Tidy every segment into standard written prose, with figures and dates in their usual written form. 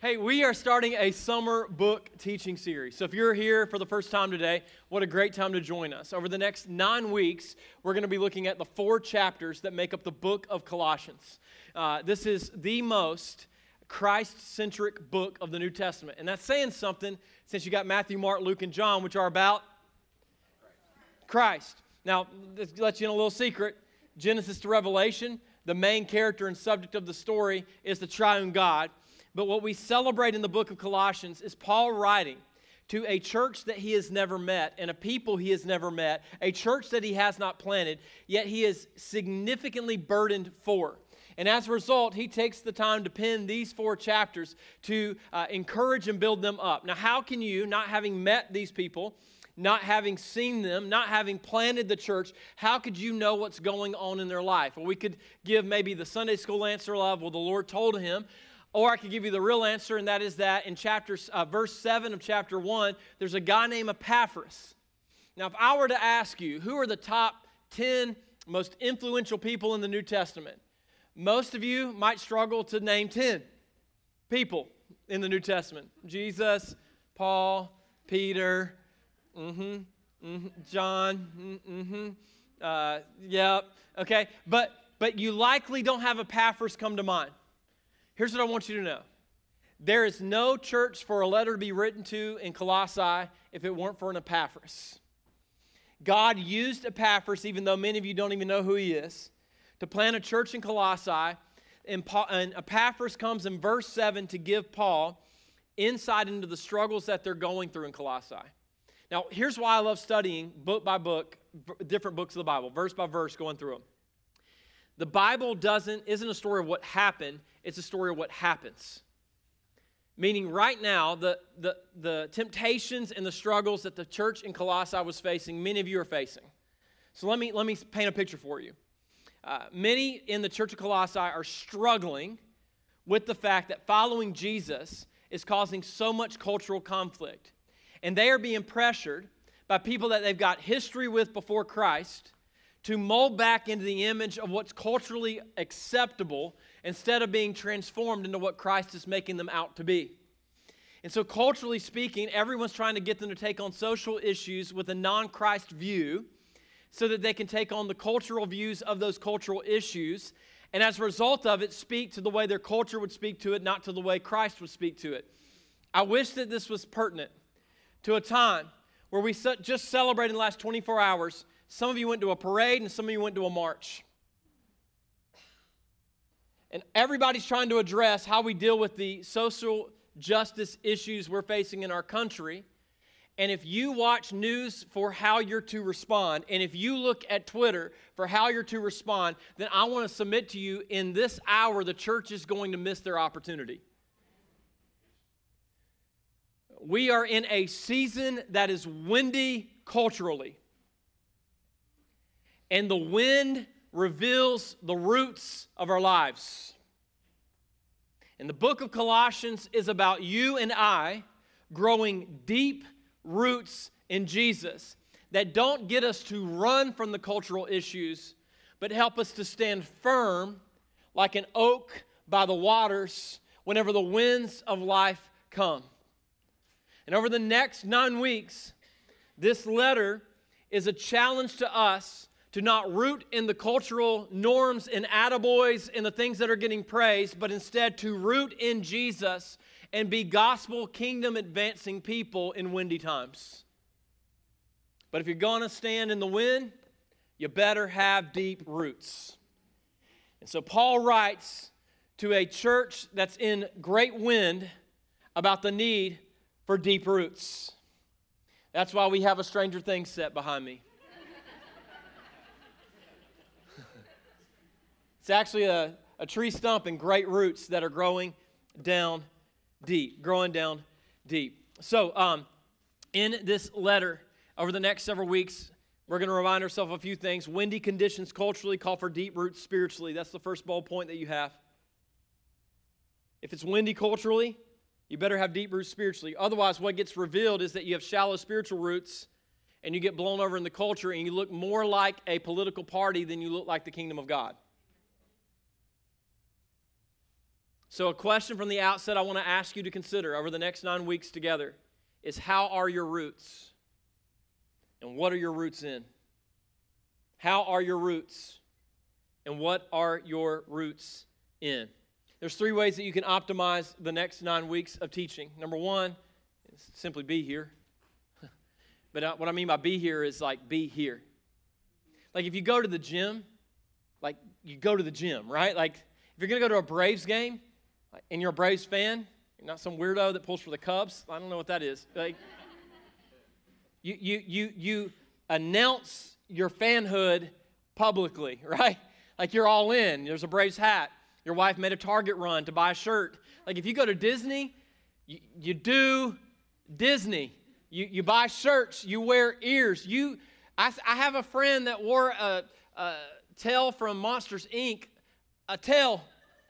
Hey, we are starting a summer book teaching series. So if you're here for the first time today, what a great time to join us. Over the next 9 weeks, we're going to be looking at the 4 chapters that make up the book of Colossians. This is the most Christ-centric book of the New Testament. And that's saying something since you got Matthew, Mark, Luke, and John, which are about Christ. Now, let's let you in a little secret. Genesis to Revelation, the main character and subject of the story is the triune God. But what we celebrate in the book of Colossians is Paul writing to a church that he has never met and a people he has never met, a church that he has not planted, yet he is significantly burdened for. And as a result, he takes the time to pen these 4 chapters to encourage and build them up. Now, how can you, not having met these people, not having seen them, not having planted the church, how could you know what's going on in their life? Well, we could give maybe the Sunday school answer of, well, the Lord told him. Or I could give you the real answer, and that is that in verse 7 of chapter 1, there's a guy named Epaphras. Now, if I were to ask you, who are the top 10 most influential people in the New Testament? Most of you might struggle to name 10 people in the New Testament. Jesus, Paul, Peter, John, yep, okay. But you likely don't have Epaphras come to mind. Here's what I want you to know. There is no church for a letter to be written to in Colossae if it weren't for an Epaphras. God used Epaphras, even though many of you don't even know who he is, to plant a church in Colossae. And Epaphras comes in verse 7 to give Paul insight into the struggles that they're going through in Colossae. Now, here's why I love studying book by book, different books of the Bible, verse by verse, going through them. The Bible isn't a story of what happened, it's a story of what happens. Meaning right now, the temptations and the struggles that the church in Colossae was facing, many of you are facing. So let me paint a picture for you. Many in the church of Colossae are struggling with the fact that following Jesus is causing so much cultural conflict. And they are being pressured by people that they've got history with before Christ to mold back into the image of what's culturally acceptable instead of being transformed into what Christ is making them out to be. And so culturally speaking, everyone's trying to get them to take on social issues with a non-Christ view so that they can take on the cultural views of those cultural issues, and as a result of it, speak to the way their culture would speak to it, not to the way Christ would speak to it. I wish that this was pertinent to a time where we just celebrated in the last 24 hours. Some of you went to a parade and some of you went to a march. And everybody's trying to address how we deal with the social justice issues we're facing in our country. And if you watch news for how you're to respond, and if you look at Twitter for how you're to respond, then I want to submit to you, in this hour, the church is going to miss their opportunity. We are in a season that is windy culturally. And the wind reveals the roots of our lives. And the book of Colossians is about you and I growing deep roots in Jesus that don't get us to run from the cultural issues, but help us to stand firm like an oak by the waters whenever the winds of life come. And over the next 9 weeks, this letter is a challenge to us to not root in the cultural norms and attaboys and the things that are getting praised, but instead to root in Jesus and be gospel kingdom advancing people in windy times. But if you're going to stand in the wind, you better have deep roots. And so Paul writes to a church that's in great wind about the need for deep roots. That's why we have a Stranger Things set behind me. It's actually a tree stump and great roots that are growing down deep. So in this letter, over the next several weeks, we're going to remind ourselves of a few things. Windy conditions culturally call for deep roots spiritually. That's the first bold point that you have. If it's windy culturally, you better have deep roots spiritually. Otherwise, what gets revealed is that you have shallow spiritual roots and you get blown over in the culture and you look more like a political party than you look like the kingdom of God. So a question from the outset I want to ask you to consider over the next 9 weeks together is, how are your roots? And what are your roots in? How are your roots? And what are your roots in? There's 3 ways that you can optimize the next 9 weeks of teaching. Number 1 is simply be here. But what I mean by be here is like be here. Like if you go to the gym, like you go to the gym, right? Like if you're going to go to a Braves game and you're a Braves fan, you're not some weirdo that pulls for the Cubs. I don't know what that is. Like you announce your fanhood publicly, right? Like you're all in. There's a Braves hat. Your wife made a Target run to buy a shirt. Like if you go to Disney, you do Disney. You buy shirts. You wear ears. I have a friend that wore a tail from Monsters, Inc., a tail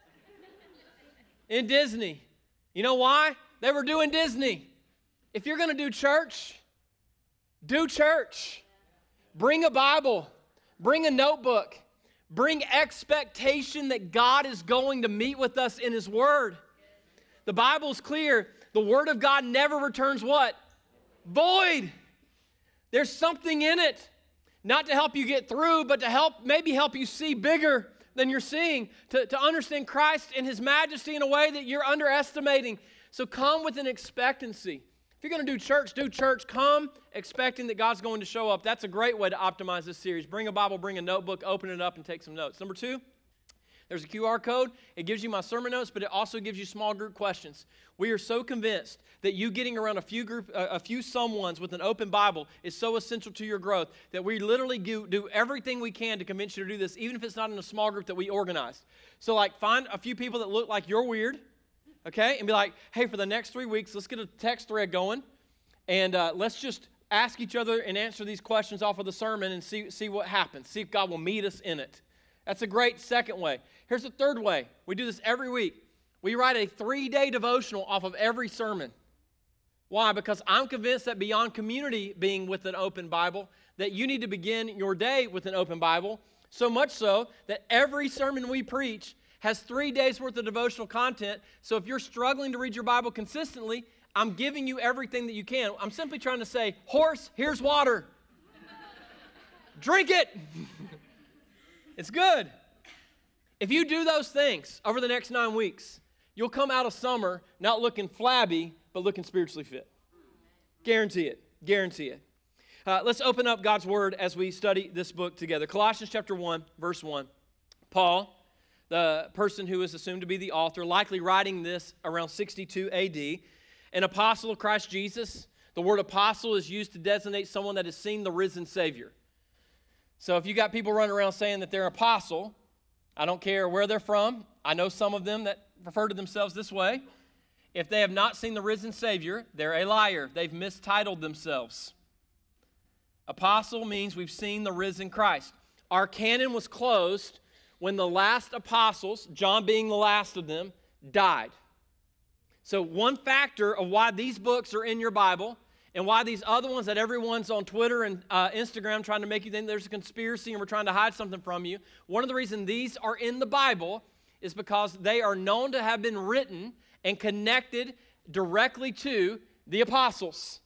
in Disney. You know why? They were doing Disney. If you're going to do church, do church. Bring a Bible. Bring a notebook. Bring expectation that God is going to meet with us in His Word. The Bible's clear. The Word of God never returns what? Void. There's something in it. Not to help you get through, but to maybe help you see bigger than you're seeing. To understand Christ and His majesty in a way that you're underestimating. So come with an expectancy. If you're going to do church. Come expecting that God's going to show up. That's a great way to optimize this series. Bring a Bible, bring a notebook, open it up, and take some notes. Number 2, there's a QR code. It gives you my sermon notes, but it also gives you small group questions. We are so convinced that you getting around a few someones with an open Bible is so essential to your growth that we literally do everything we can to convince you to do this, even if it's not in a small group that we organized. So like find a few people that look like you're weird, okay, and be like, hey, for the next 3 weeks, let's get a text thread going, and let's just ask each other and answer these questions off of the sermon and see what happens. See if God will meet us in it. That's a great second way. Here's the third way. We do this every week. We write a 3-day devotional off of every sermon. Why? Because I'm convinced that beyond community being with an open Bible, that you need to begin your day with an open Bible, so much so that every sermon we preach has 3 days worth of devotional content. So if you're struggling to read your Bible consistently, I'm giving you everything that you can. I'm simply trying to say, horse, here's water. Drink it. It's good. If you do those things over the next 9 weeks, you'll come out of summer not looking flabby, but looking spiritually fit. Guarantee it. Guarantee it. Let's open up God's Word as we study this book together. Colossians chapter 1, verse 1. Paul, the person who is assumed to be the author, likely writing this around 62 AD, an apostle of Christ Jesus. The word apostle is used to designate someone that has seen the risen Savior. So if you got people running around saying that they're apostle, I don't care where they're from. I know some of them that refer to themselves this way. If they have not seen the risen Savior, they're a liar. They've mistitled themselves. Apostle means we've seen the risen Christ. Our canon was closed when the last apostles, John being the last of them, died. So one factor of why these books are in your Bible and why these other ones that everyone's on Twitter and Instagram trying to make you think there's a conspiracy and we're trying to hide something from you, one of the reasons these are in the Bible is because they are known to have been written and connected directly to the apostles.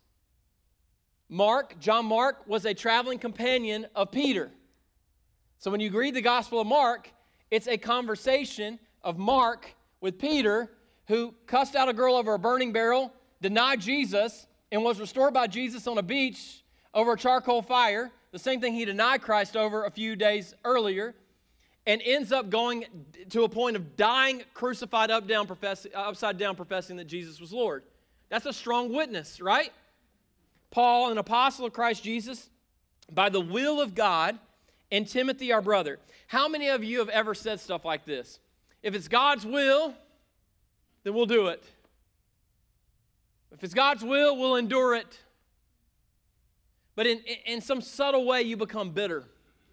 John Mark, was a traveling companion of Peter. So when you read the Gospel of Mark, it's a conversation of Mark with Peter, who cussed out a girl over a burning barrel, denied Jesus, and was restored by Jesus on a beach over a charcoal fire, the same thing he denied Christ over a few days earlier, and ends up going to a point of dying crucified upside down, professing that Jesus was Lord. That's a strong witness, right? Paul, an apostle of Christ Jesus, by the will of God, and Timothy, our brother. How many of you have ever said stuff like this? If it's God's will, then we'll do it. If it's God's will, we'll endure it. But in some subtle way, you become bitter.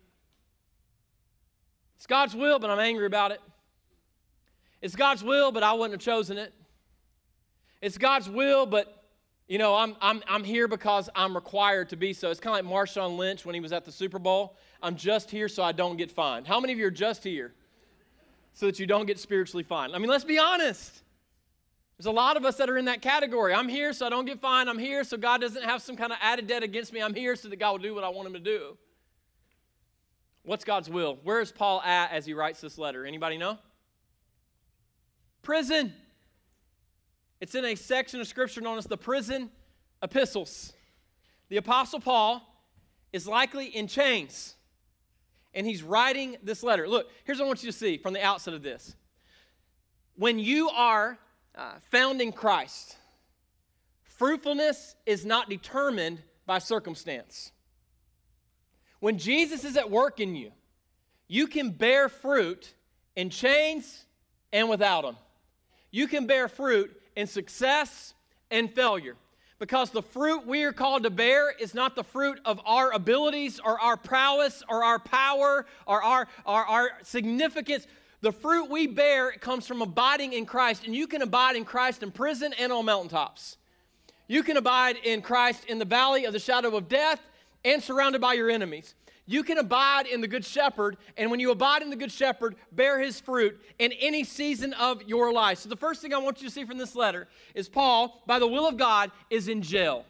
It's God's will, but I'm angry about it. It's God's will, but I wouldn't have chosen it. It's God's will, but you know, I'm here because I'm required to be so. It's kind of like Marshawn Lynch when he was at the Super Bowl. I'm just here so I don't get fined. How many of you are just here? so that you don't get spiritually fined. I mean, let's be honest. There's a lot of us that are in that category. I'm here so I don't get fined. I'm here so God doesn't have some kind of added debt against me. I'm here so that God will do what I want him to do. What's God's will? Where is Paul at as he writes this letter? Anybody know? Prison. It's in a section of Scripture known as the prison epistles. The Apostle Paul is likely in chains, and he's writing this letter. Look, here's what I want you to see from the outset of this. When you are found in Christ, fruitfulness is not determined by circumstance. When Jesus is at work in you, you can bear fruit in chains and without them. You can bear fruit in success and failure, because the fruit we are called to bear is not the fruit of our abilities or our prowess or our power or our significance. The fruit we bear comes from abiding in Christ, and you can abide in Christ in prison and on mountaintops. You can abide in Christ in the valley of the shadow of death and surrounded by your enemies. You can abide in the Good Shepherd, and when you abide in the Good Shepherd, bear his fruit in any season of your life. So the first thing I want you to see from this letter is Paul, by the will of God, is in jail.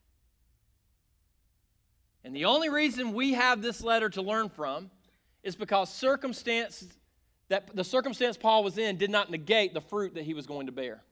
And the only reason we have this letter to learn from is because the circumstance Paul was in did not negate the fruit that he was going to bear.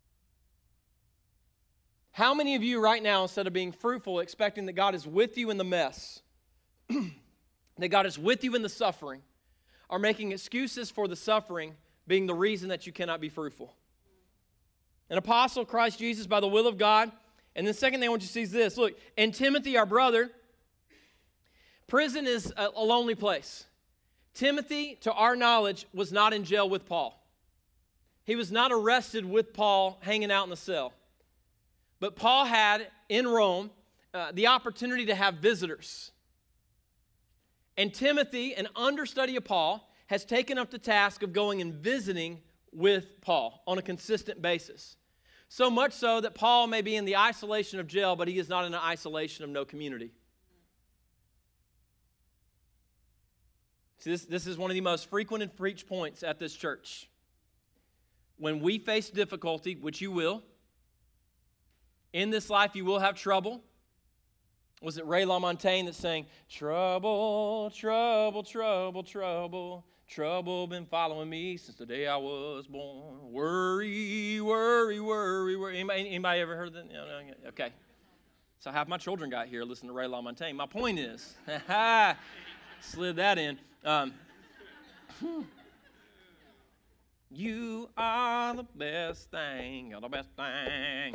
How many of you right now, instead of being fruitful, expecting that God is with you in the mess, that God is with you in the suffering, are making excuses for the suffering being the reason that you cannot be fruitful? An apostle of Christ Jesus by the will of God. And the second thing I want you to see is this. Look, in Timothy, our brother, prison is a lonely place. Timothy, to our knowledge, was not in jail with Paul. He was not arrested with Paul hanging out in the cell. But Paul had, in Rome, the opportunity to have visitors. And Timothy, an understudy of Paul, has taken up the task of going and visiting with Paul on a consistent basis. So much so that Paul may be in the isolation of jail, but he is not in the isolation of no community. See, this is one of the most frequent and preached points at this church. When we face difficulty, which you will, in this life you will have trouble. Was it Ray LaMontagne that sang, trouble, trouble, trouble, trouble, trouble been following me since the day I was born. Worry, worry, worry, worry. Anybody ever heard that? No, okay. So half my children got here listening to Ray LaMontagne. My point is, slid that in. You are the best thing, you're the best thing.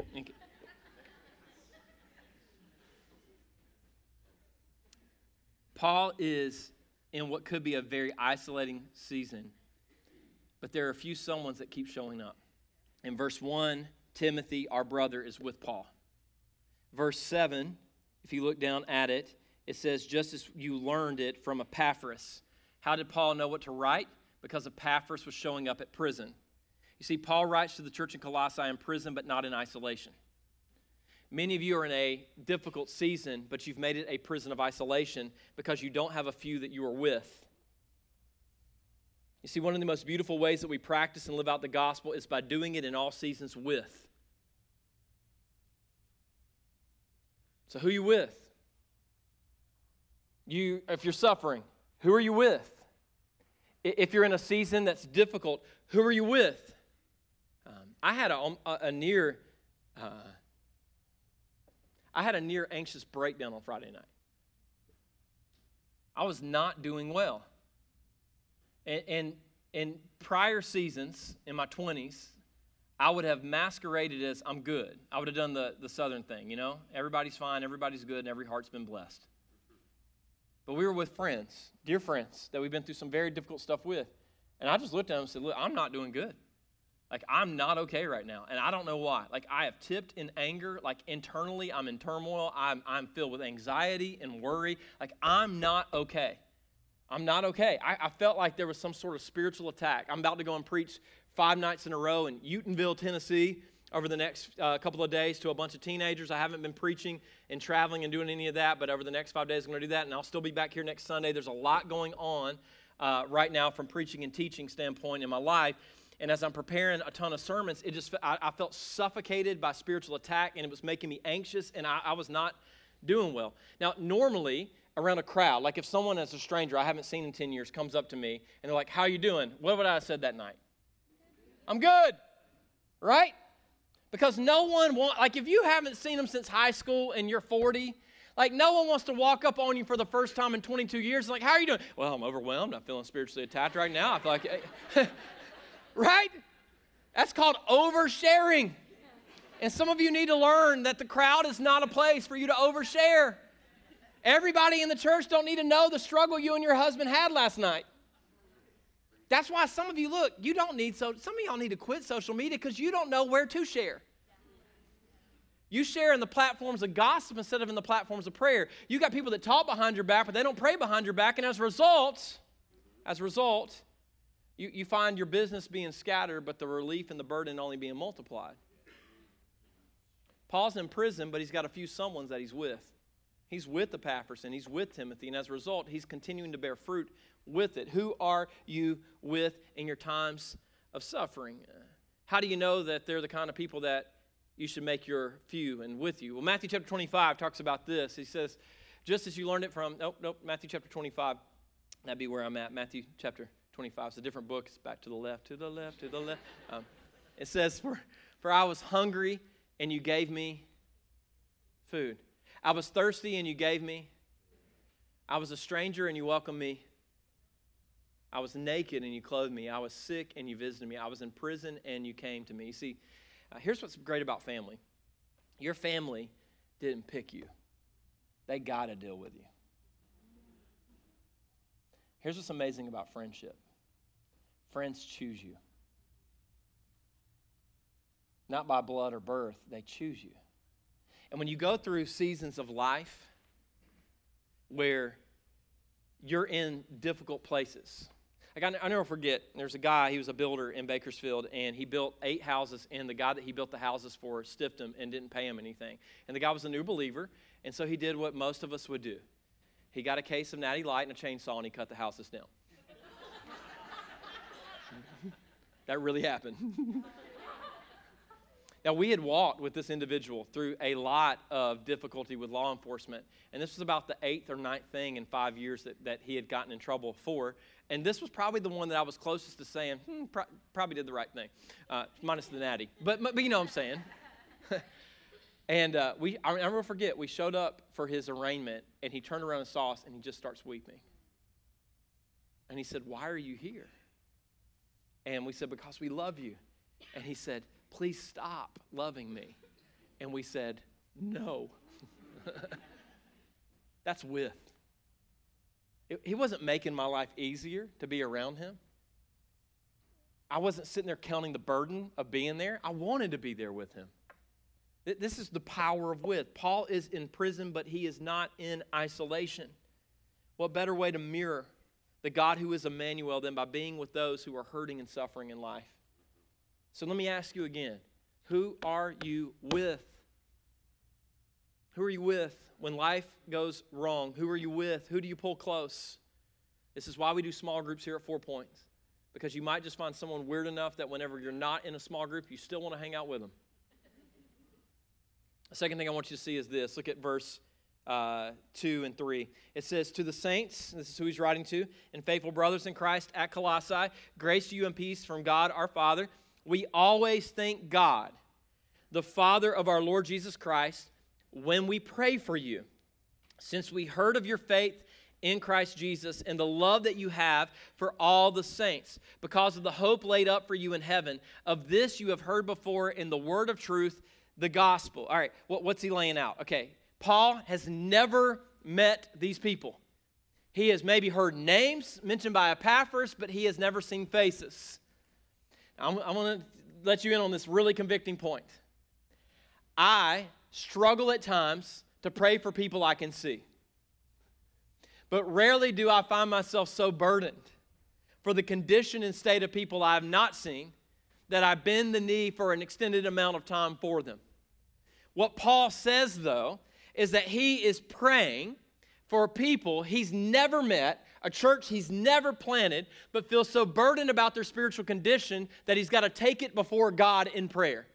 Paul is in what could be a very isolating season, but there are a few someones that keep showing up. In verse 1, Timothy, our brother, is with Paul. Verse 7, if you look down at it, it says, just as you learned it from Epaphras. How did Paul know what to write? Because Epaphras was showing up at prison. You see, Paul writes to the church in Colossae in prison, but not in isolation. Many of you are in a difficult season, but you've made it a prison of isolation because you don't have a few that you are with. You see, one of the most beautiful ways that we practice and live out the gospel is by doing it in all seasons with. So who are you with? If you're suffering, who are you with? If you're in a season that's difficult, who are you with? I had a near anxious breakdown on Friday night. I was not doing well. And in prior seasons, in my 20s, I would have masqueraded as I'm good. I would have done the Southern thing, you know? Everybody's fine, everybody's good, and every heart's been blessed. But we were with friends, dear friends, that we've been through some very difficult stuff with. And I just looked at them and said, look, I'm not doing good. Like, I'm not okay right now, and I don't know why. Like, I have tipped in anger. Like, internally, I'm in turmoil. I'm filled with anxiety and worry. Like, I'm not okay. I'm not okay. I felt like there was some sort of spiritual attack. I'm about to go and preach 5 nights in a row in Utenville, Tennessee, over the next couple of days to a bunch of teenagers. I haven't been preaching and traveling and doing any of that, but over the next 5 days, I'm going to do that, and I'll still be back here next Sunday. There's a lot going on. right now from preaching and teaching standpoint in my life. And as I'm preparing a ton of sermons, I felt suffocated by spiritual attack, and it was making me anxious, and I was not doing well. Now, normally, around a crowd, like if someone as a stranger I haven't seen in 10 years comes up to me, and they're like, how you doing? What would I have said that night? I'm good, right? Because no one wants, like if you haven't seen them since high school and you're 40, like no one wants to walk up on you for the first time in 22 years, like, how are you doing? Well, I'm overwhelmed. I'm feeling spiritually attacked right now. I feel like... Right? That's called oversharing. And some of you need to learn that the crowd is not a place for you to overshare. Everybody in the church don't need to know the struggle you and your husband had last night. That's why some of you, look, you don't need, some of y'all need to quit social media because you don't know where to share. You share in the platforms of gossip instead of in the platforms of prayer. You got people that talk behind your back, but they don't pray behind your back, and as a result, you find your business being scattered, but the relief and the burden only being multiplied. Paul's in prison, but he's got a few someones that he's with. He's with Epaphras, and he's with Timothy, and as a result, he's continuing to bear fruit with it. Who are you with in your times of suffering? How do you know that they're the kind of people that you should make your few and with you? Well, Matthew chapter 25 talks about this. He says, just as you learned it from, Matthew chapter 25, that'd be where I'm at, Matthew chapter 25. It's a different book. It's back to the left, to the left, to the left. It says, for I was hungry, and you gave me food. I was thirsty, and you gave me. I was a stranger, and you welcomed me. I was naked, and you clothed me. I was sick, and you visited me. I was in prison, and you came to me. You see, here's what's great about family. Your family didn't pick you. They got to deal with you. Here's what's amazing about friendship. Friends choose you. Not by blood or birth, they choose you. And when you go through seasons of life where you're in difficult places, like I never forget, there's a guy, he was a builder in Bakersfield, and he built 8 houses, and the guy that he built the houses for stiffed him and didn't pay him anything. And the guy was a new believer, and so he did what most of us would do. He got a case of Natty Light and a chainsaw, and he cut the houses down. That really happened. Now, we had walked with this individual through a lot of difficulty with law enforcement, and this was about the 8th or 9th thing in 5 years that he had gotten in trouble for, and this was probably the one that I was closest to saying, probably did the right thing, minus the natty, but you know what I'm saying. And I'll never forget, we showed up for his arraignment, and he turned around and saw us, and he just starts weeping. And he said, why are you here? And we said, because we love you. And he said, please stop loving me. And we said, no. That's with. He wasn't making my life easier to be around him. I wasn't sitting there counting the burden of being there. I wanted to be there with him. This is the power of with. Paul is in prison, but he is not in isolation. What better way to mirror the God who is Emmanuel than by being with those who are hurting and suffering in life? So let me ask you again, who are you with? Who are you with when life goes wrong? Who are you with? Who do you pull close? This is why we do small groups here at 4 Points, because you might just find someone weird enough that whenever you're not in a small group, you still want to hang out with them. The second thing I want you to see is this. Look at verse 2 and 3. It says, to the saints, this is who he's writing to, and faithful brothers in Christ at Colossae, grace to you and peace from God our Father. We always thank God, the Father of our Lord Jesus Christ, when we pray for you, since we heard of your faith in Christ Jesus and the love that you have for all the saints, because of the hope laid up for you in heaven. Of this you have heard before in the word of truth, the gospel. All right, what's he laying out? Okay, Paul has never met these people. He has maybe heard names mentioned by Epaphras, but he has never seen faces. I'm going to let you in on this really convicting point. I struggle at times to pray for people I can see. But rarely do I find myself so burdened for the condition and state of people I have not seen that I bend the knee for an extended amount of time for them. What Paul says, though, is that he is praying for people he's never met a church he's never planted, but feels so burdened about their spiritual condition that he's got to take it before God in prayer.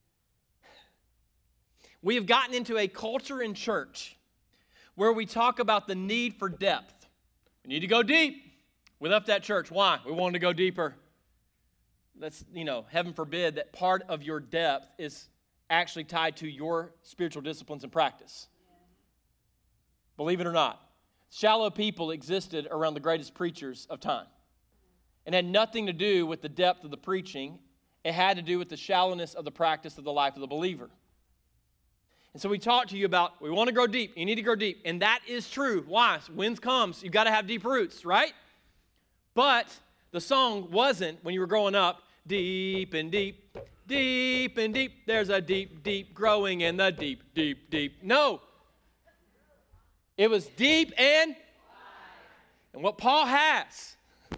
We have gotten into a culture in church where we talk about the need for depth. We need to go deep. We left that church. Why? We wanted to go deeper. That's, heaven forbid that part of your depth is actually tied to your spiritual disciplines and practice. Believe it or not, shallow people existed around the greatest preachers of time. It had nothing to do with the depth of the preaching. It had to do with the shallowness of the practice of the life of the believer. And so we talked to you about, we want to grow deep. You need to grow deep. And that is true. Why? Winds comes. You've got to have deep roots, right? But the song wasn't, when you were growing up, deep and deep, deep and deep. There's a deep, deep growing in the deep, deep, deep. No. It was deep and what Paul has,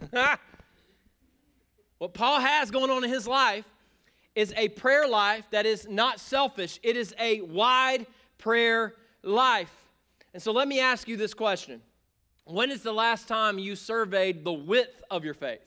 going on in his life is a prayer life that is not selfish. It is a wide prayer life. And so let me ask you this question. When is the last time you surveyed the width of your faith?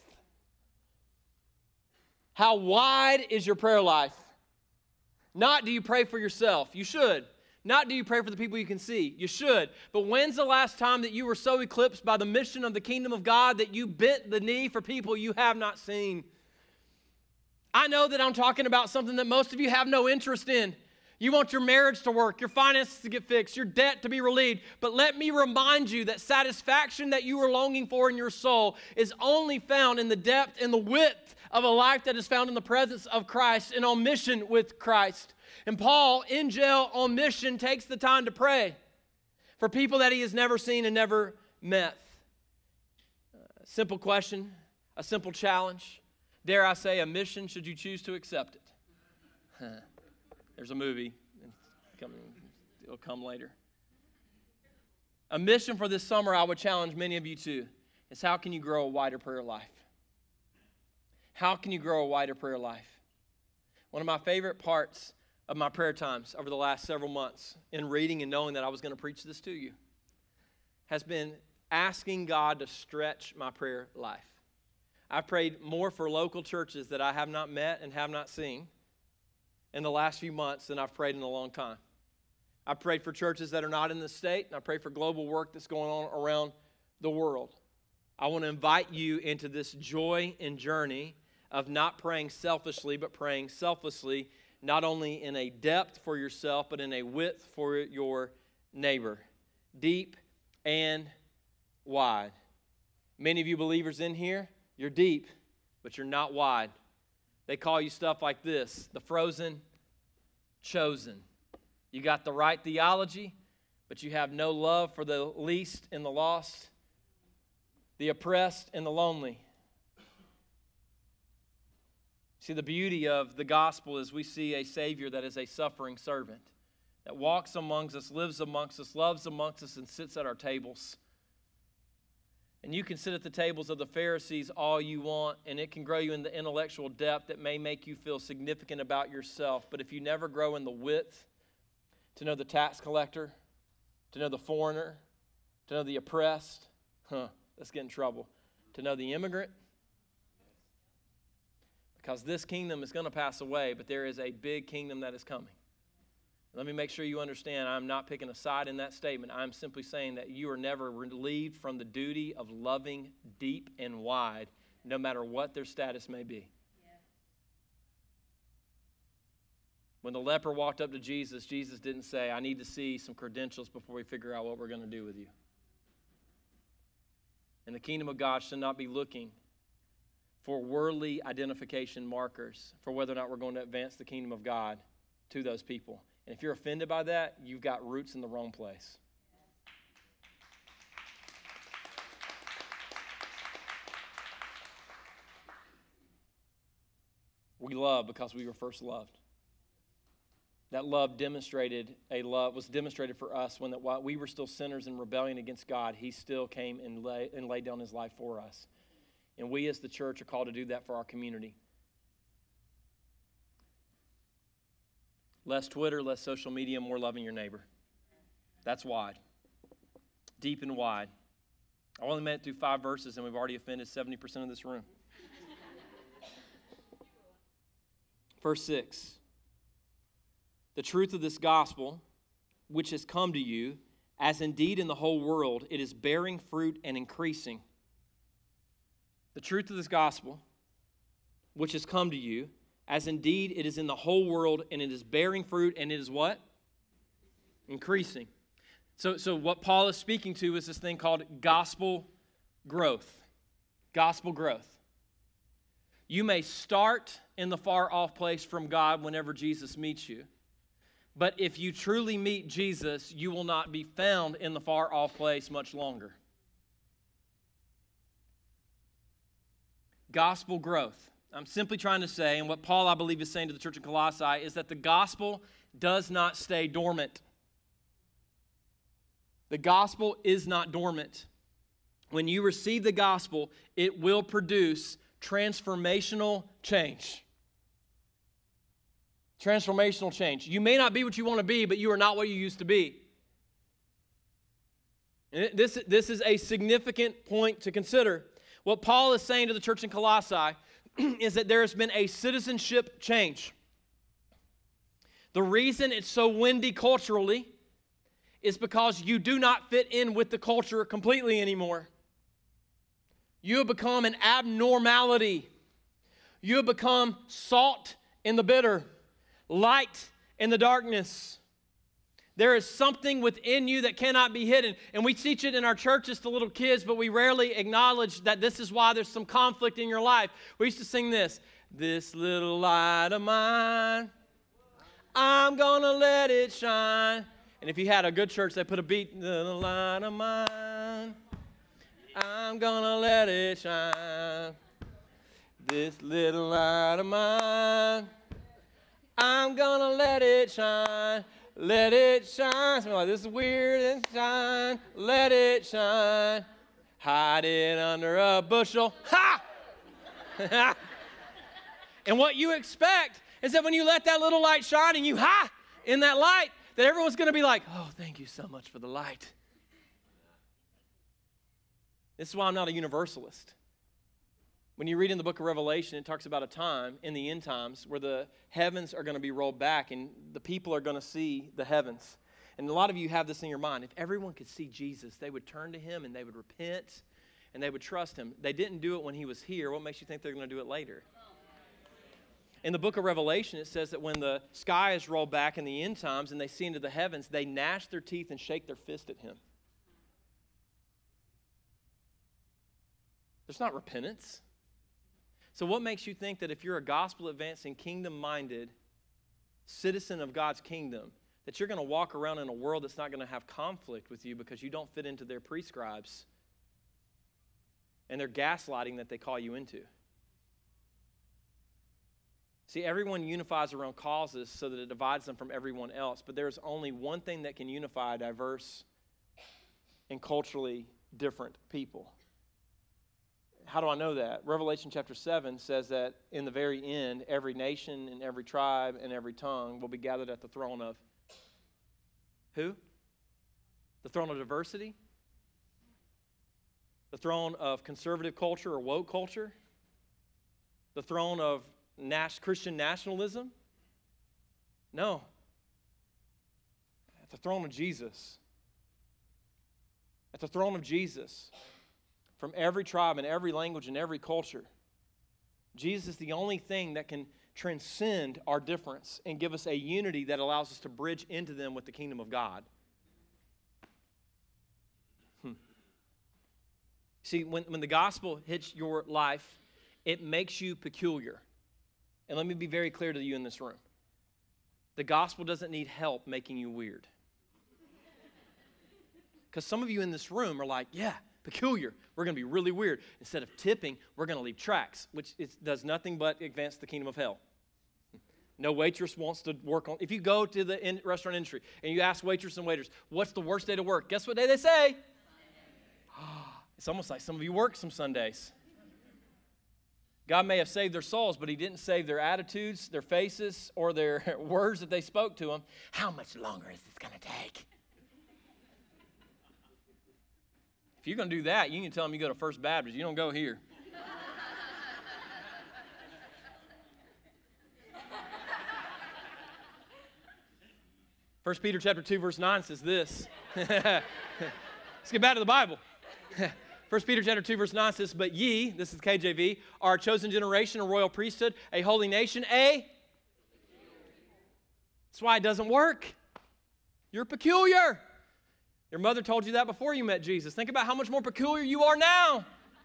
How wide is your prayer life? Not do you pray for yourself? You should. Not do you pray for the people you can see? You should. But when's the last time that you were so eclipsed by the mission of the kingdom of God that you bent the knee for people you have not seen? I know that I'm talking about something that most of you have no interest in. You want your marriage to work, your finances to get fixed, your debt to be relieved. But let me remind you that satisfaction that you are longing for in your soul is only found in the depth and the width of a life that is found in the presence of Christ and on mission with Christ. And Paul, in jail on mission, takes the time to pray for people that he has never seen and never met. A simple question, a simple challenge. Dare I say, a mission should you choose to accept it. There's a movie. It'll come later. A mission for this summer I would challenge many of you to is how can you grow a wider prayer life? How can you grow a wider prayer life? One of my favorite parts of my prayer times over the last several months in reading and knowing that I was going to preach this to you has been asking God to stretch my prayer life. I've prayed more for local churches that I have not met and have not seen in the last few months than I've prayed in a long time. I've prayed for churches that are not in the state, and I pray for global work that's going on around the world. I want to invite you into this joy and journey of not praying selfishly, but praying selflessly, not only in a depth for yourself, but in a width for your neighbor. Deep and wide. Many of you believers in here, you're deep, but you're not wide. They call you stuff like this: the frozen chosen. You got the right theology, but you have no love for the least and the lost, the oppressed and the lonely. See, the beauty of the gospel is we see a Savior that is a suffering servant, that walks amongst us, lives amongst us, loves amongst us, and sits at our tables. And you can sit at the tables of the Pharisees all you want, and it can grow you in the intellectual depth that may make you feel significant about yourself. But if you never grow in the width, to know the tax collector, to know the foreigner, to know the oppressed, let's get in trouble. To know the immigrant, because this kingdom is going to pass away, but there is a big kingdom that is coming. Let me make sure you understand, I'm not picking a side in that statement. I'm simply saying that you are never relieved from the duty of loving deep and wide, no matter what their status may be. Yeah. When the leper walked up to Jesus, Jesus didn't say, I need to see some credentials before we figure out what we're going to do with you. And the kingdom of God should not be looking for worldly identification markers for whether or not we're going to advance the kingdom of God to those people. And if you're offended by that, you've got roots in the wrong place. We love because we were first loved. That love was demonstrated for us when while we were still sinners in rebellion against God, He still came and laid down His life for us. And we as the church are called to do that for our community. Less Twitter, less social media, more loving your neighbor. That's wide. Deep and wide. I only made it through 5 verses, and we've already offended 70% of this room. Verse 6. The truth of this gospel, which has come to you, as indeed in the whole world, it is bearing fruit and increasing. The truth of this gospel, which has come to you, as indeed it is in the whole world, and it is bearing fruit, and it is what? Increasing. So what Paul is speaking to is this thing called gospel growth. Gospel growth. You may start in the far off place from God whenever Jesus meets you. But if you truly meet Jesus, you will not be found in the far off place much longer. Gospel growth. I'm simply trying to say, and what Paul, I believe, is saying to the church in Colossae, is that the gospel does not stay dormant. The gospel is not dormant. When you receive the gospel, it will produce transformational change. Transformational change. You may not be what you want to be, but you are not what you used to be. And this is a significant point to consider. What Paul is saying to the church in Colossae is that there has been a citizenship change. The reason it's so windy culturally is because you do not fit in with the culture completely anymore. You have become an abnormality. You have become salt in the bitter, light in the darkness. There is something within you that cannot be hidden. And we teach it in our churches to little kids, but we rarely acknowledge that this is why there's some conflict in your life. We used to sing this. This little light of mine, I'm gonna let it shine. And if you had a good church, they put a beat. Little light of mine, I'm gonna let it shine. This little light of mine, I'm gonna let it shine. Let it shine. Something like, this is weird and shine. Let it shine. Hide it under a bushel. Ha! And what you expect is that when you let that little light shine and you in that light, that everyone's going to be like, oh, thank you so much for the light. This is why I'm not a universalist. When you read in the book of Revelation, it talks about a time in the end times where the heavens are going to be rolled back and the people are going to see the heavens. And a lot of you have this in your mind. If everyone could see Jesus, they would turn to him and they would repent and they would trust him. They didn't do it when he was here. What makes you think they're going to do it later? In the book of Revelation, it says that when the sky is rolled back in the end times and they see into the heavens, they gnash their teeth and shake their fist at him. There's not repentance. So what makes you think that if you're a gospel-advancing, kingdom-minded citizen of God's kingdom, that you're going to walk around in a world that's not going to have conflict with you because you don't fit into their prescribes and their gaslighting that they call you into? See, everyone unifies around causes so that it divides them from everyone else, but there's only one thing that can unify diverse and culturally different people. How do I know that? Revelation chapter 7 says that in the very end, every nation and every tribe and every tongue will be gathered at the throne of who? The throne of diversity? The throne of conservative culture or woke culture? The throne of Christian nationalism? No. At the throne of Jesus. At the throne of Jesus. From every tribe and every language and every culture. Jesus is the only thing that can transcend our difference and give us a unity that allows us to bridge into them with the kingdom of God. See, when the gospel hits your life, it makes you peculiar. And let me be very clear to you in this room. The gospel doesn't need help making you weird. Because some of you in this room are like, yeah, peculiar. We're going to be really weird. Instead of tipping, we're going to leave tracts, which does nothing but advance the kingdom of hell. No waitress wants to work on. If you go to the restaurant industry and you ask waitress and waiters, what's the worst day to work? Guess what day they say? It's almost like some of you work some Sundays. God may have saved their souls, but he didn't save their attitudes, their faces, or their words that they spoke to him. How much longer is this going to take? If you're going to do that, you can tell them you go to First Baptist. You don't go here. 1 Peter chapter 2, verse 9 says this. Let's get back to the Bible. 1 Peter chapter 2, verse 9 says, but ye, this is KJV, are a chosen generation, a royal priesthood, a holy nation, That's why it doesn't work. You're peculiar. Your mother told you that before you met Jesus. Think about how much more peculiar you are now.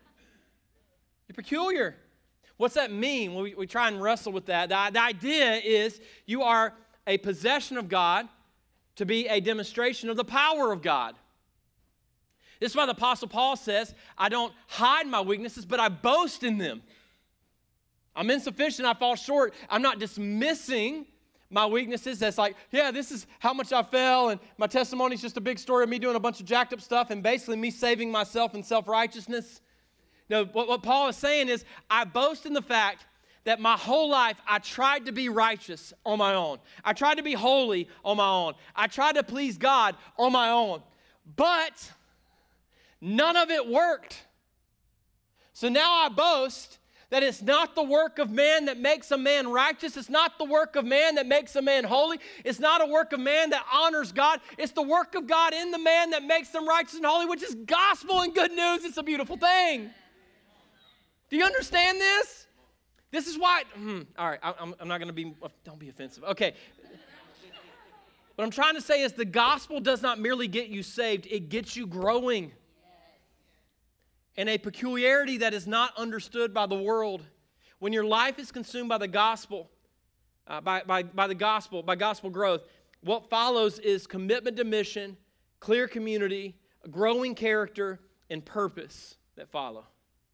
You're peculiar. What's that mean? We try and wrestle with that. The idea is you are a possession of God to be a demonstration of the power of God. This is why the Apostle Paul says, I don't hide my weaknesses, but I boast in them. I'm insufficient, I fall short. I'm not dismissing my weaknesses. That's like, yeah, this is how much I fell, and my testimony is just a big story of me doing a bunch of jacked up stuff and basically me saving myself in self-righteousness. No, what Paul is saying is, I boast in the fact that my whole life I tried to be righteous on my own. I tried to be holy on my own. I tried to please God on my own. But none of it worked. So now I boast that it's not the work of man that makes a man righteous. It's not the work of man that makes a man holy. It's not a work of man that honors God. It's the work of God in the man that makes them righteous and holy, which is gospel and good news. It's a beautiful thing. Do you understand this? This is why, all right, I'm not going to be, don't be offensive. Okay. What I'm trying to say is the gospel does not merely get you saved, it gets you growing. And a peculiarity that is not understood by the world. When your life is consumed by the gospel, by gospel growth, what follows is commitment to mission, clear community, a growing character, and purpose that follow.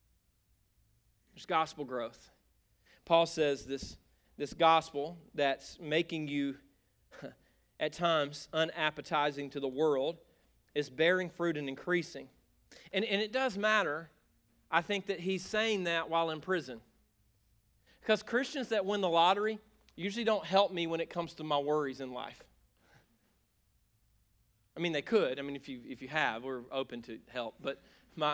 There's gospel growth. Paul says this gospel that's making you, at times, unappetizing to the world is bearing fruit and increasing. And it does matter, I think, that he's saying that while in prison. Because Christians that win the lottery usually don't help me when it comes to my worries in life. I mean, they could. I mean, if you have, we're open to help. But my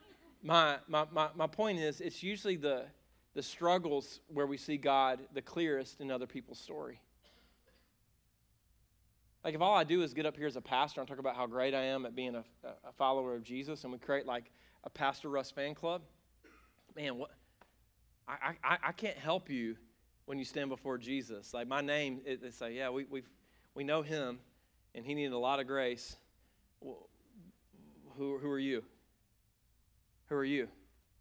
point is, it's usually the struggles where we see God the clearest in other people's story. Like if all I do is get up here as a pastor and talk about how great I am at being a follower of Jesus, and we create like a Pastor Russ fan club, man, what? I can't help you when you stand before Jesus. Like my name, they say, yeah, we know him, and he needed a lot of grace. Well, who are you? Who are you?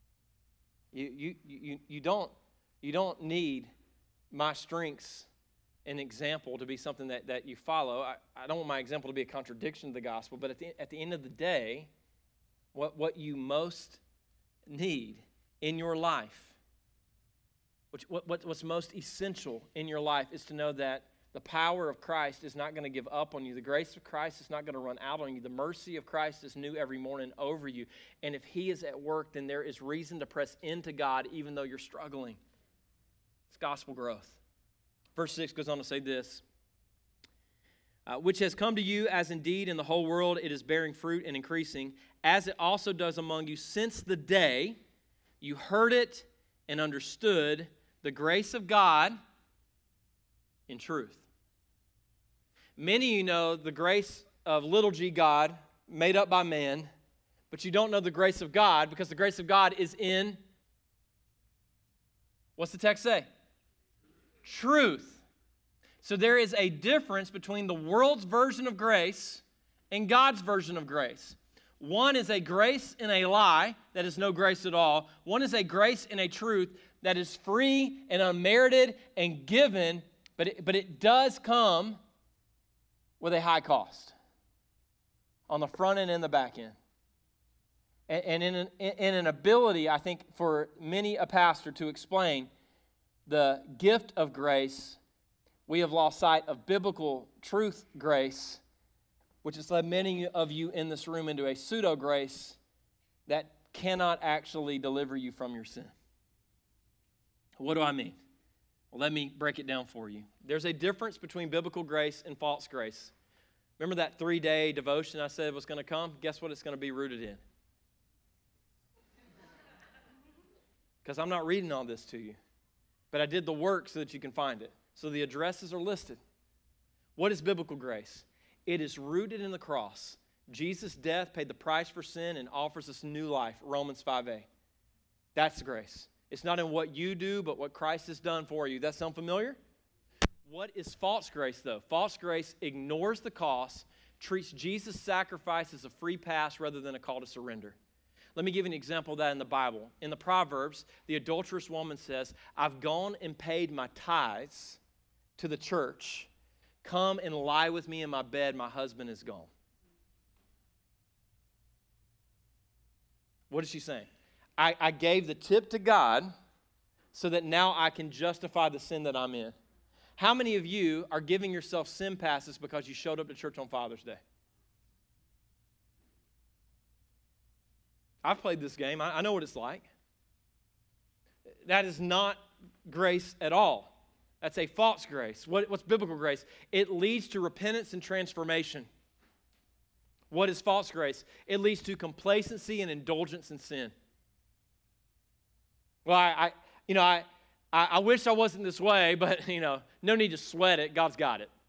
You don't need my strengths and example to be something that you follow. I don't want my example to be a contradiction to the gospel, but at the end of the day, what you most need in your life, what's most essential in your life is to know that the power of Christ is not going to give up on you. The grace of Christ is not going to run out on you. The mercy of Christ is new every morning over you. And if he is at work, then there is reason to press into God even though you're struggling. It's gospel growth. Verse 6 goes on to say this, which has come to you as indeed in the whole world it is bearing fruit and increasing, as it also does among you since the day you heard it and understood the grace of God in truth. Many of you know the grace of little g God made up by man, but you don't know the grace of God because the grace of God is in, what's the text say? Truth. So there is a difference between the world's version of grace and God's version of grace. One is a grace in a lie that is no grace at all. One is a grace in a truth that is free and unmerited and given, but it does come with a high cost on the front end and the back end. And in an ability, I think, for many a pastor to explain the gift of grace, we have lost sight of biblical truth grace, which has led many of you in this room into a pseudo-grace that cannot actually deliver you from your sin. What do I mean? Well, let me break it down for you. There's a difference between biblical grace and false grace. Remember that 3-day devotion I said was going to come? Guess what it's going to be rooted in? because I'm not reading all this to you. But I did the work so that you can find it. So the addresses are listed. What is biblical grace? It is rooted in the cross. Jesus' death paid the price for sin and offers us new life, Romans 5a. That's grace. It's not in what you do, but what Christ has done for you. That sound familiar? What is false grace, though? False grace ignores the cost, treats Jesus' sacrifice as a free pass rather than a call to surrender. Let me give you an example of that in the Bible. In the Proverbs, the adulterous woman says, I've gone and paid my tithes to the church. Come and lie with me in my bed. My husband is gone. What is she saying? I gave the tip to God so that now I can justify the sin that I'm in. How many of you are giving yourself sin passes because you showed up to church on Father's Day? I've played this game. I know what it's like. That is not grace at all. That's a false grace. What's biblical grace? It leads to repentance and transformation. What is false grace? It leads to complacency and indulgence in sin. Well, I wish I wasn't this way, but, no need to sweat it. God's got it.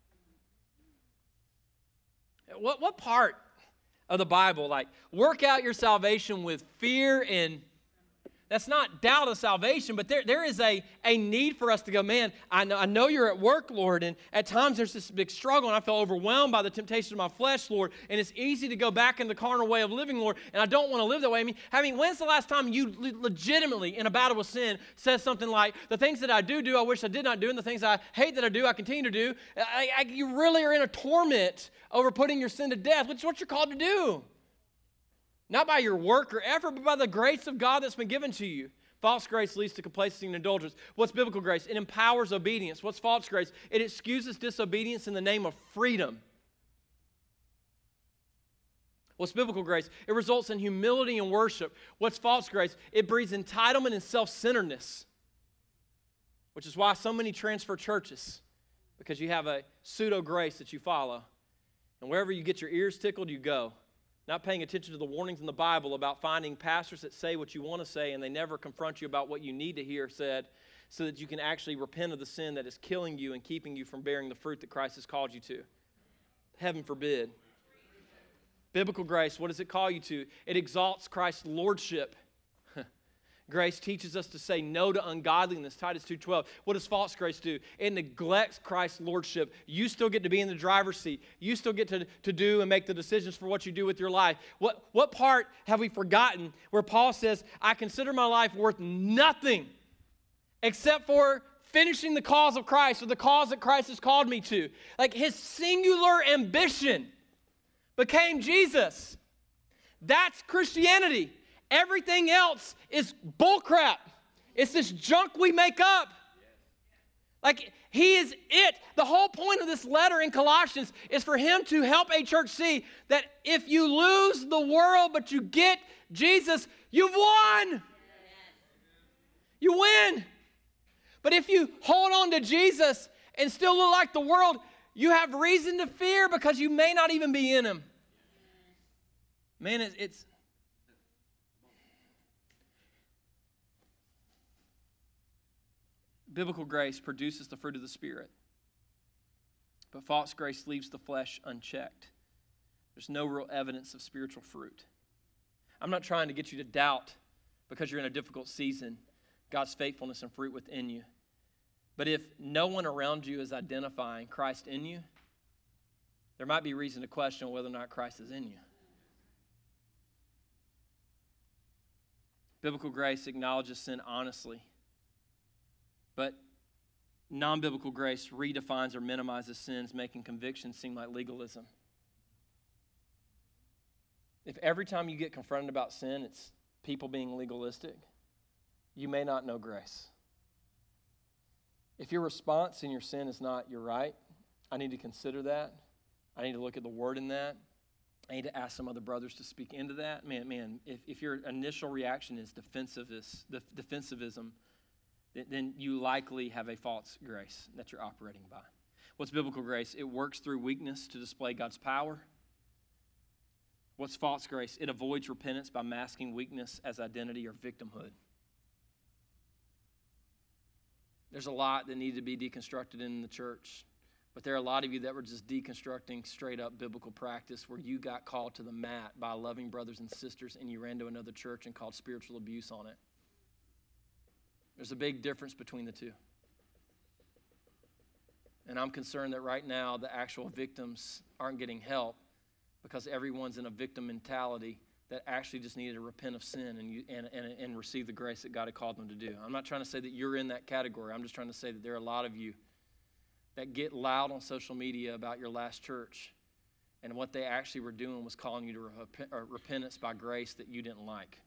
What part of the Bible, work out your salvation with fear and... That's not doubt of salvation, but there is a need for us to go, man, I know you're at work, Lord, and at times there's this big struggle, and I feel overwhelmed by the temptation of my flesh, Lord, and it's easy to go back in the carnal way of living, Lord, and I don't want to live that way. I mean, when's the last time you legitimately, in a battle with sin, said something like, the things that I do, I wish I did not do, and the things I hate that I do, I continue to do? You really are in a torment over putting your sin to death, which is what you're called to do. Not by your work or effort, but by the grace of God that's been given to you. False grace leads to complacency and indulgence. What's biblical grace? It empowers obedience. What's false grace? It excuses disobedience in the name of freedom. What's biblical grace? It results in humility and worship. What's false grace? It breeds entitlement and self-centeredness, which is why so many transfer churches, because you have a pseudo-grace that you follow. And wherever you get your ears tickled, you go. Not paying attention to the warnings in the Bible about finding pastors that say what you want to say and they never confront you about what you need to hear said so that you can actually repent of the sin that is killing you and keeping you from bearing the fruit that Christ has called you to. Heaven forbid. Biblical grace, what does it call you to? It exalts Christ's lordship. Grace teaches us to say no to ungodliness, Titus 2:12. What does false grace do? It neglects Christ's lordship. You still get to be in the driver's seat. You still get to do and make the decisions for what you do with your life. What part have we forgotten where Paul says, I consider my life worth nothing except for finishing the cause of Christ or the cause that Christ has called me to? Like his singular ambition became Jesus. That's Christianity. Everything else is bullcrap. It's this junk we make up. Like, he is it. The whole point of this letter in Colossians is for him to help a church see that if you lose the world but you get Jesus, you've won. You win. But if you hold on to Jesus and still look like the world, you have reason to fear because you may not even be in him. Man, it's biblical grace produces the fruit of the Spirit, but false grace leaves the flesh unchecked. There's no real evidence of spiritual fruit. I'm not trying to get you to doubt because you're in a difficult season God's faithfulness and fruit within you. But if no one around you is identifying Christ in you, there might be reason to question whether or not Christ is in you. Biblical grace acknowledges sin honestly. But non-biblical grace redefines or minimizes sins, making convictions seem like legalism. If every time you get confronted about sin, it's people being legalistic, you may not know grace. If your response in your sin is not, you're right, I need to consider that. I need to look at the word in that. I need to ask some other brothers to speak into that. Man, if your initial reaction is defensivism, then you likely have a false grace that you're operating by. What's biblical grace? It works through weakness to display God's power. What's false grace? It avoids repentance by masking weakness as identity or victimhood. There's a lot that need to be deconstructed in the church. But there are a lot of you that were just deconstructing straight up biblical practice where you got called to the mat by loving brothers and sisters and you ran to another church and called spiritual abuse on it. There's a big difference between the two. And I'm concerned that right now the actual victims aren't getting help because everyone's in a victim mentality that actually just needed to repent of sin and receive the grace that God had called them to do. I'm not trying to say that you're in that category. I'm just trying to say that there are a lot of you that get loud on social media about your last church, and what they actually were doing was calling you to repentance by grace that you didn't like.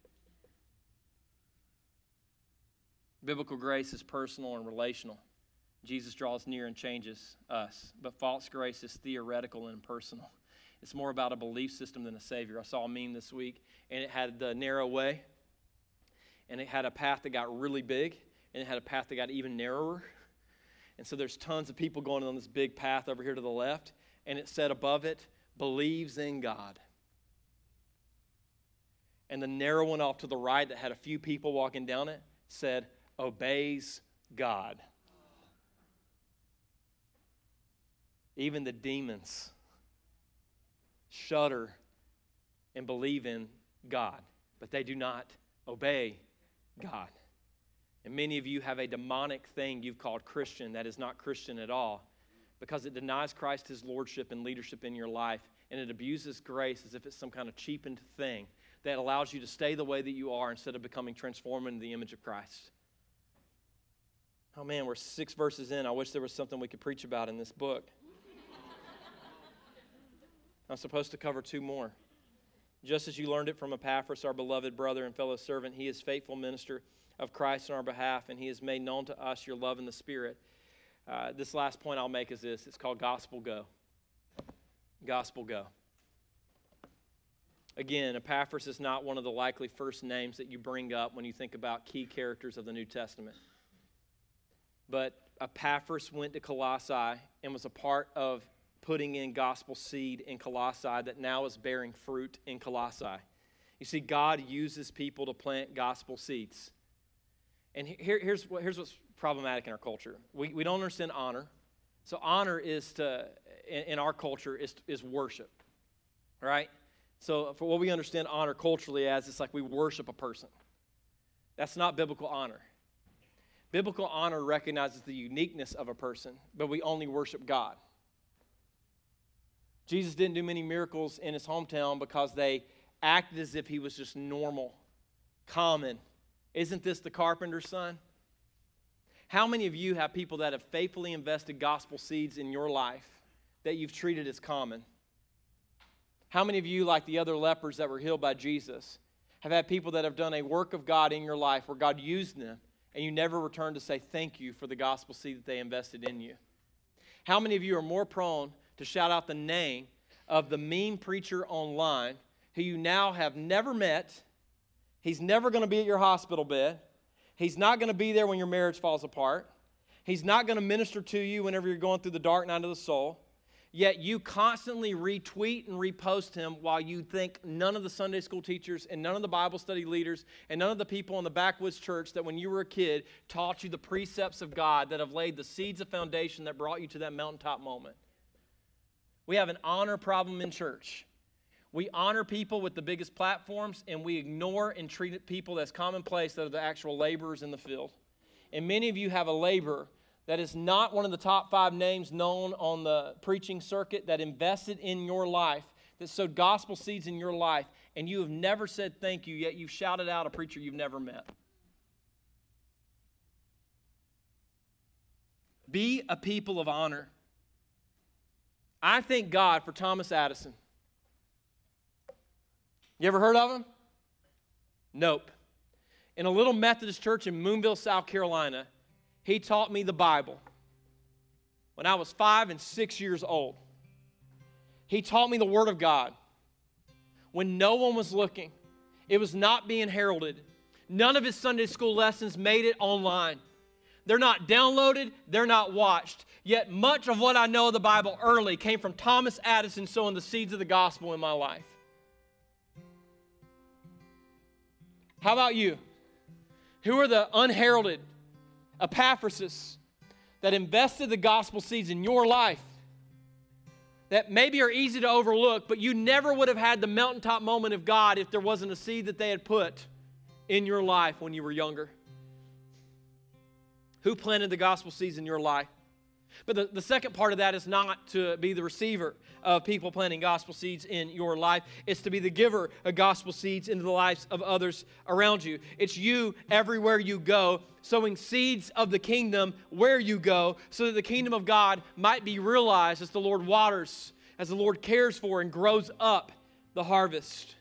Biblical grace is personal and relational. Jesus draws near and changes us, but false grace is theoretical and impersonal. It's more about a belief system than a Savior. I saw a meme this week, and it had the narrow way, and it had a path that got really big, and it had a path that got even narrower. And so there's tons of people going on this big path over here to the left, and it said above it, believes in God. And the narrow one off to the right that had a few people walking down it said, obeys God. Even the demons shudder and believe in God, but they do not obey God. And many of you have a demonic thing you've called Christian that is not Christian at all because it denies Christ his lordship and leadership in your life, and it abuses grace as if it's some kind of cheapened thing that allows you to stay the way that you are instead of becoming transformed into the image of Christ. Oh man, we're 6 verses in. I wish there was something we could preach about in this book. I'm supposed to cover 2 more. Just as you learned it from Epaphras, our beloved brother and fellow servant, he is faithful minister of Christ on our behalf, and he has made known to us your love in the Spirit. This last point I'll make is this. It's called Gospel Go. Gospel Go. Again, Epaphras is not one of the likely first names that you bring up when you think about key characters of the New Testament. But Epaphras went to Colossae and was a part of putting in gospel seed in Colossae that now is bearing fruit in Colossae. You see, God uses people to plant gospel seeds. And here's what's problematic in our culture. We don't understand honor. So honor is in our culture is worship, right? So for what we understand honor culturally as, it's like we worship a person. That's not biblical honor. Biblical honor recognizes the uniqueness of a person, but we only worship God. Jesus didn't do many miracles in his hometown because they acted as if he was just normal, common. Isn't this the carpenter's son? How many of you have people that have faithfully invested gospel seeds in your life that you've treated as common? How many of you, like the other lepers that were healed by Jesus, have had people that have done a work of God in your life where God used them and you never returned to say thank you for the gospel seed that they invested in you? How many of you are more prone to shout out the name of the meme preacher online who you now have never met? He's never going to be at your hospital bed. He's not going to be there when your marriage falls apart. He's not going to minister to you whenever you're going through the dark night of the soul. Yet you constantly retweet and repost him while you think none of the Sunday school teachers and none of the Bible study leaders and none of the people in the backwoods church that when you were a kid taught you the precepts of God that have laid the seeds of foundation that brought you to that mountaintop moment. We have an honor problem in church. We honor people with the biggest platforms, and we ignore and treat people as commonplace that are the actual laborers in the field. And many of you have a laborer that is not one of the top 5 names known on the preaching circuit that invested in your life, that sowed gospel seeds in your life, and you have never said thank you, yet you've shouted out a preacher you've never met. Be a people of honor. I thank God for Thomas Addison. You ever heard of him? Nope. In a little Methodist church in Moonville, South Carolina, he taught me the Bible when I was 5 and 6 years old. He taught me the Word of God when no one was looking. It was not being heralded. None of his Sunday school lessons made it online. They're not downloaded. They're not watched. Yet much of what I know of the Bible early came from Thomas Addison sowing the seeds of the gospel in my life. How about you? Who are the unheralded Epaphras, that invested the gospel seeds in your life that maybe are easy to overlook, but you never would have had the mountaintop moment of God if there wasn't a seed that they had put in your life when you were younger. Who planted the gospel seeds in your life? But the second part of that is not to be the receiver of people planting gospel seeds in your life. It's to be the giver of gospel seeds into the lives of others around you. It's you everywhere you go, sowing seeds of the kingdom where you go, so that the kingdom of God might be realized as the Lord waters, as the Lord cares for and grows up the harvest.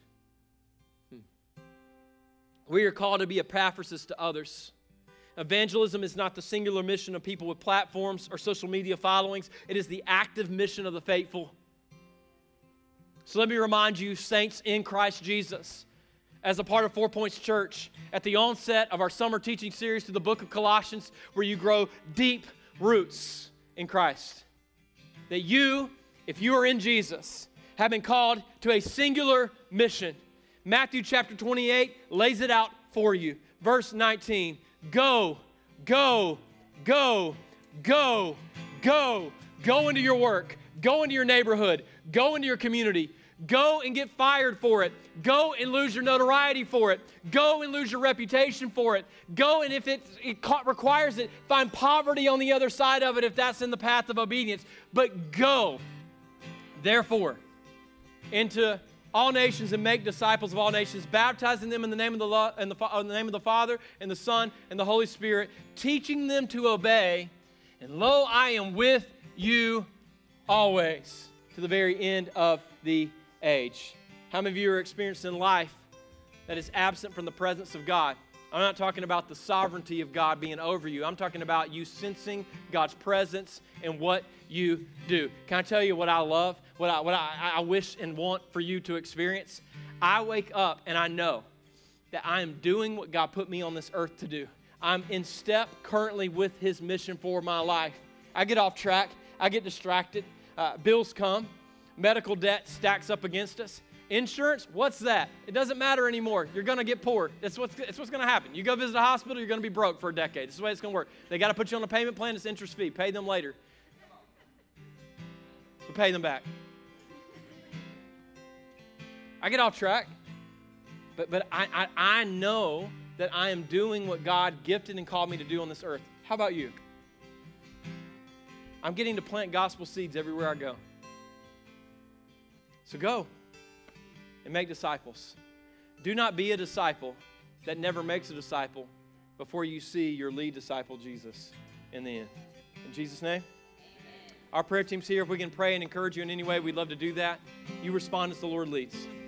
We are called to be Epaphras to others. Evangelism is not the singular mission of people with platforms or social media followings. It is the active mission of the faithful. So let me remind you, saints in Christ Jesus, as a part of 4 Points Church, at the onset of our summer teaching series through the book of Colossians, where you grow deep roots in Christ, that you, if you are in Jesus, have been called to a singular mission. Matthew chapter 28 lays it out for you. Verse 19, go, go, go, go, go. Go into your work. Go into your neighborhood. Go into your community. Go and get fired for it. Go and lose your notoriety for it. Go and lose your reputation for it. Go, and if it requires it, find poverty on the other side of it if that's in the path of obedience. But go, therefore, into all nations and make disciples of all nations, baptizing them in the name of the Father and the Son and the Holy Spirit, teaching them to obey. And lo, I am with you always to the very end of the age. How many of you are experiencing life that is absent from the presence of God? I'm not talking about the sovereignty of God being over you. I'm talking about you sensing God's presence in what you do. Can I tell you what I love, what I wish and want for you to experience? I wake up and I know that I am doing what God put me on this earth to do. I'm in step currently with His mission for my life. I get off track. I get distracted. Bills come. Medical debt stacks up against us. Insurance, what's that? It doesn't matter anymore. You're going to get poor. It's what's going to happen. You go visit a hospital, you're going to be broke for a decade. This is the way it's going to work. They got to put you on a payment plan. It's interest fee. Pay them later. So pay them back. I get off track, but I know that I am doing what God gifted and called me to do on this earth. How about you? I'm getting to plant gospel seeds everywhere I go. So go and make disciples. Do not be a disciple that never makes a disciple before you see your lead disciple, Jesus, in the end. In Jesus' name. Our prayer team's here. If we can pray and encourage you in any way, we'd love to do that. You respond as the Lord leads.